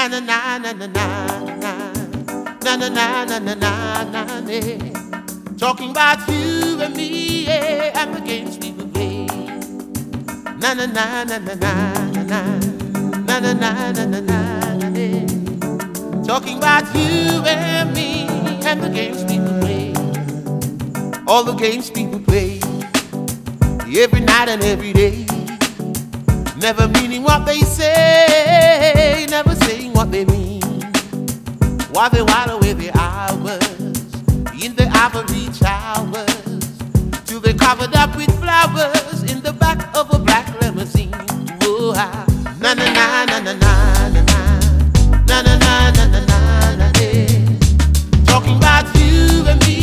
na na na na na na na na na na na na na na. Talking about you and me, yeah, and the games we would play. Na na na na na na na na na na na na na. Talking about you and me and the games we would play. All the games people play, every night and every day. Never meaning what they say, never saying what they mean. While they while away the hours in the ivory towers, till they're covered up with flowers in the back of a black limousine. Oh, na na na na na na na na na na na na na na. Talking about you and me.